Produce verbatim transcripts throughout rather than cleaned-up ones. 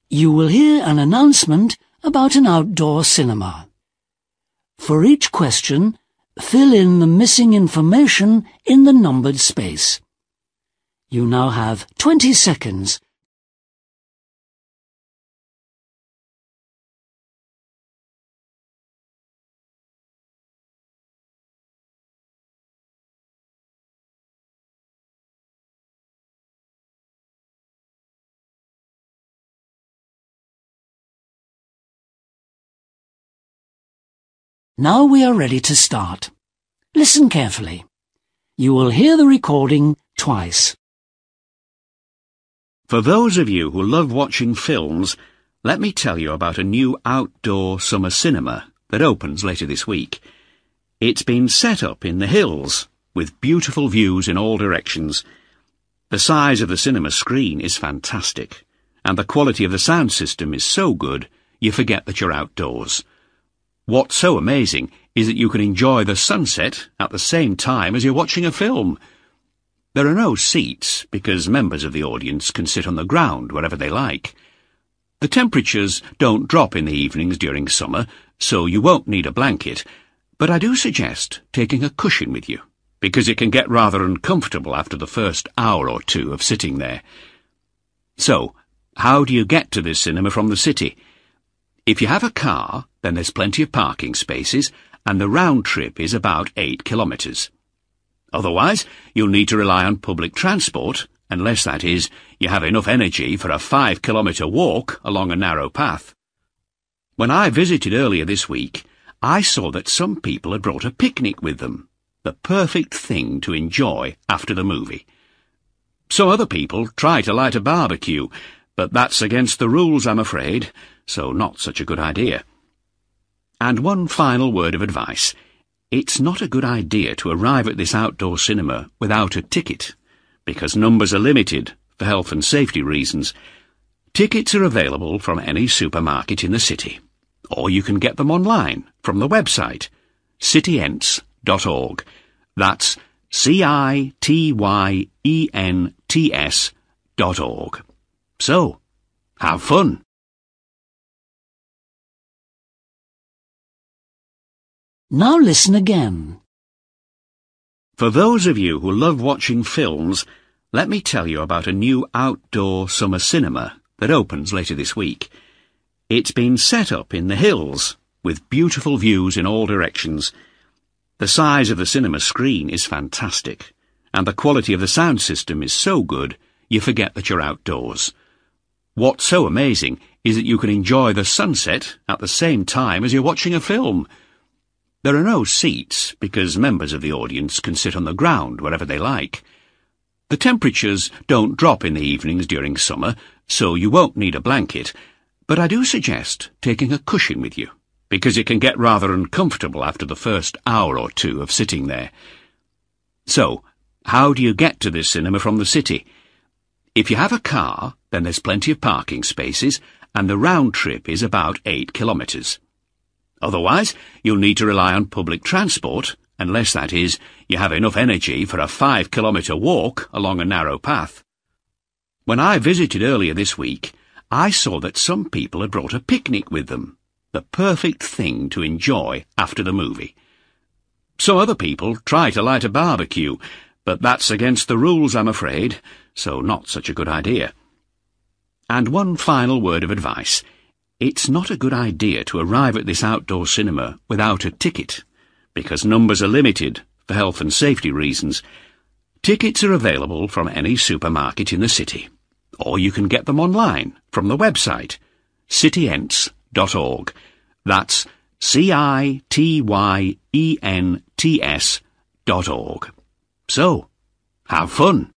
You will hear an announcement about an outdoor cinema. For each question, fill in the missing information in the numbered space. You now have twenty seconds. Now we are ready to start. Listen carefully. You will hear the recording twice. For those of you who love watching films, let me tell you about a new outdoor summer cinema that opens later this week. It's been set up in the hills, with beautiful views in all directions. The size of the cinema screen is fantastic, and the quality of the sound system is so good you forget that you're outdoors. What's so amazing is that you can enjoy the sunset at the same time as you're watching a film. There are no seats because members of the audience can sit on the ground wherever they like. The temperatures don't drop in the evenings during summer, so you won't need a blanket, but I do suggest taking a cushion with you, because it can get rather uncomfortable after the first hour or two of sitting there. So, how do you get to this cinema from the city? If you have a car, then there's plenty of parking spaces, and the round trip is about eight kilometres. Otherwise, you'll need to rely on public transport, unless, that is, you have enough energy for a five-kilometre walk along a narrow path. When I visited earlier this week, I saw that some people had brought a picnic with them, the perfect thing to enjoy after the movie. Some other people try to light a barbecue, but that's against the rules, I'm afraid, so not such a good idea. And one final word of advice. It's not a good idea to arrive at this outdoor cinema without a ticket, because numbers are limited for health and safety reasons. Tickets are available from any supermarket in the city, or you can get them online from the website city ents dot org. That's C I T Y E N T S dot org. So, have fun! Now listen again. For those of you who love watching films, let me tell you about a new outdoor summer cinema that opens later this week. It's been set up in the hills, with beautiful views in all directions. The size of the cinema screen is fantastic, and the quality of the sound system is so good you forget that you're outdoors. What's so amazing is that you can enjoy the sunset at the same time as you're watching a film. There are no seats because members of the audience can sit on the ground wherever they like. The temperatures don't drop in the evenings during summer, so you won't need a blanket, but I do suggest taking a cushion with you, because it can get rather uncomfortable after the first hour or two of sitting there. So, how do you get to this cinema from the city? If you have a car, then there's plenty of parking spaces, and the round trip is about eight kilometres. Otherwise, you'll need to rely on public transport, unless, that is, you have enough energy for a five-kilometre walk along a narrow path. When I visited earlier this week, I saw that some people had brought a picnic with them, the perfect thing to enjoy after the movie. Some other people try to light a barbecue, but that's against the rules, I'm afraid, so not such a good idea. And one final word of advice. It's not a good idea to arrive at this outdoor cinema without a ticket, because numbers are limited for health and safety reasons. Tickets are available from any supermarket in the city, or you can get them online from the website city ents dot org. That's C I T Y E N T S dot org. So, have fun!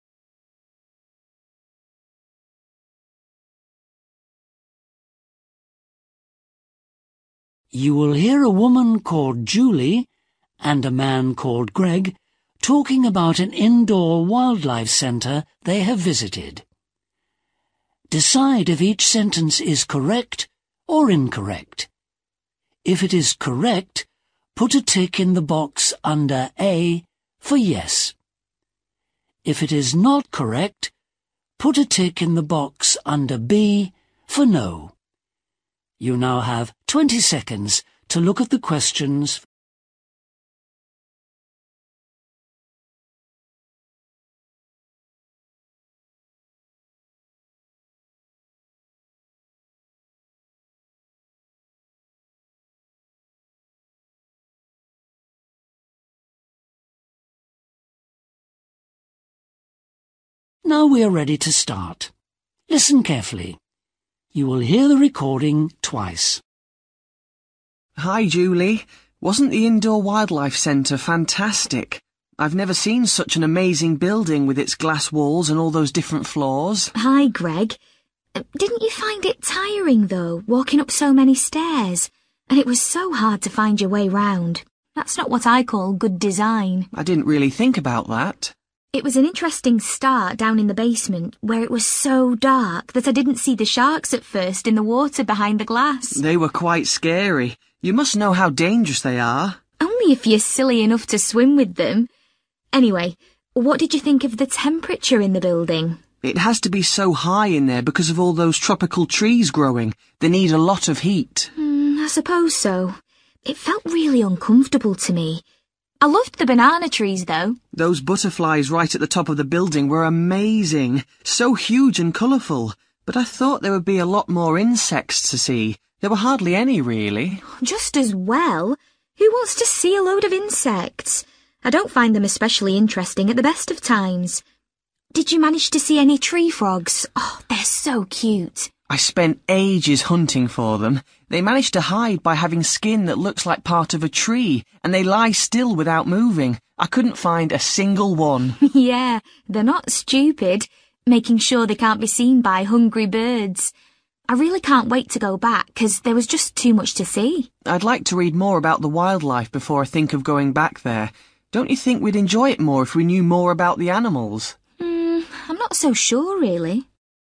You will hear a woman called Julie and a man called Greg talking about an indoor wildlife centre they have visited. Decide if each sentence is correct or incorrect. If it is correct, put a tick in the box under A for yes. If it is not correct, put a tick in the box under B for no. You now have twenty seconds to look at the questions. Now we are ready to start. Listen carefully. You will hear the recording twice. Hi, Julie. Wasn't the Indoor Wildlife Centre fantastic? I've never seen such an amazing building with its glass walls and all those different floors. Hi, Greg. Didn't you find it tiring, though, walking up so many stairs? And it was so hard to find your way round. That's not what I call good design. I didn't really think about that. It was an interesting start down in the basement, where it was so dark that I didn't see the sharks at first in the water behind the glass. They were quite scary. You must know how dangerous they are. Only if you're silly enough to swim with them. Anyway, what did you think of the temperature in the building? It has to be so high in there because of all those tropical trees growing. They need a lot of heat. Mm, I suppose so. It felt really uncomfortable to me. I loved the banana trees, though. Those butterflies right at the top of the building were amazing. So huge and colourful. But I thought there would be a lot more insects to see. There were hardly any, really. Just as well. Who wants to see a load of insects? I don't find them especially interesting at the best of times. Did you manage to see any tree frogs? Oh, they're so cute. I spent ages hunting for them. They manage to hide by having skin that looks like part of a tree, and they lie still without moving. I couldn't find a single one. Yeah, they're not stupid, making sure they can't be seen by hungry birds. I really can't wait to go back, because there was just too much to see. I'd like to read more about the wildlife before I think of going back there. Don't you think we'd enjoy it more if we knew more about the animals? Hmm, I'm not so sure, really.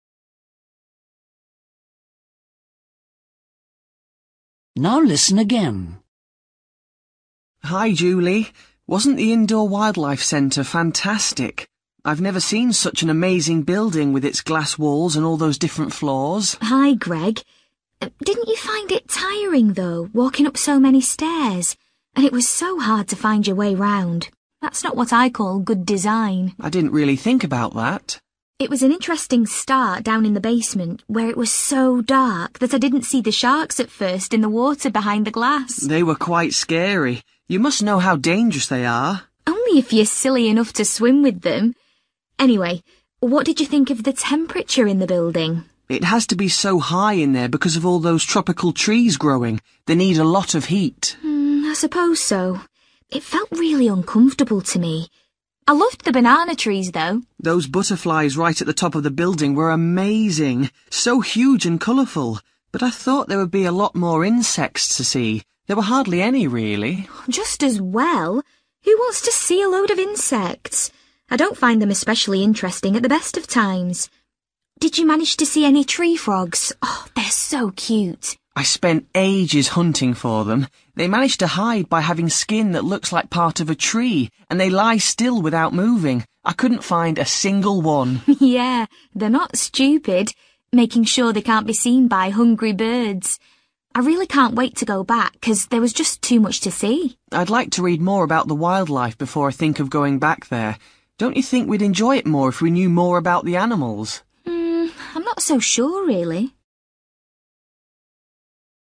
Now listen again. Hi, Julie. Wasn't the Indoor Wildlife Centre fantastic? I've never seen such an amazing building with its glass walls and all those different floors. Hi, Greg. Didn't you find it tiring, though, walking up so many stairs? And it was so hard to find your way round. That's not what I call good design. I didn't really think about that. It was an interesting start down in the basement, where it was so dark that I didn't see the sharks at first in the water behind the glass. They were quite scary. You must know how dangerous they are. Only if you're silly enough to swim with them. Anyway, what did you think of the temperature in the building? It has to be so high in there because of all those tropical trees growing. They need a lot of heat. Mm, I suppose so. It felt really uncomfortable to me. I loved the banana trees, though. Those butterflies right at the top of the building were amazing. So huge and colourful. But I thought there would be a lot more insects to see. There were hardly any, really. Just as well. Who wants to see a load of insects? I don't find them especially interesting at the best of times. Did you manage to see any tree frogs? Oh, they're so cute. I spent ages hunting for them. They manage to hide by having skin that looks like part of a tree, and they lie still without moving. I couldn't find a single one. Yeah, they're not stupid, making sure they can't be seen by hungry birds. I really can't wait to go back, because there was just too much to see. I'd like to read more about the wildlife before I think of going back there. Don't you think we'd enjoy it more if we knew more about the animals? Hmm, I'm not so sure, really.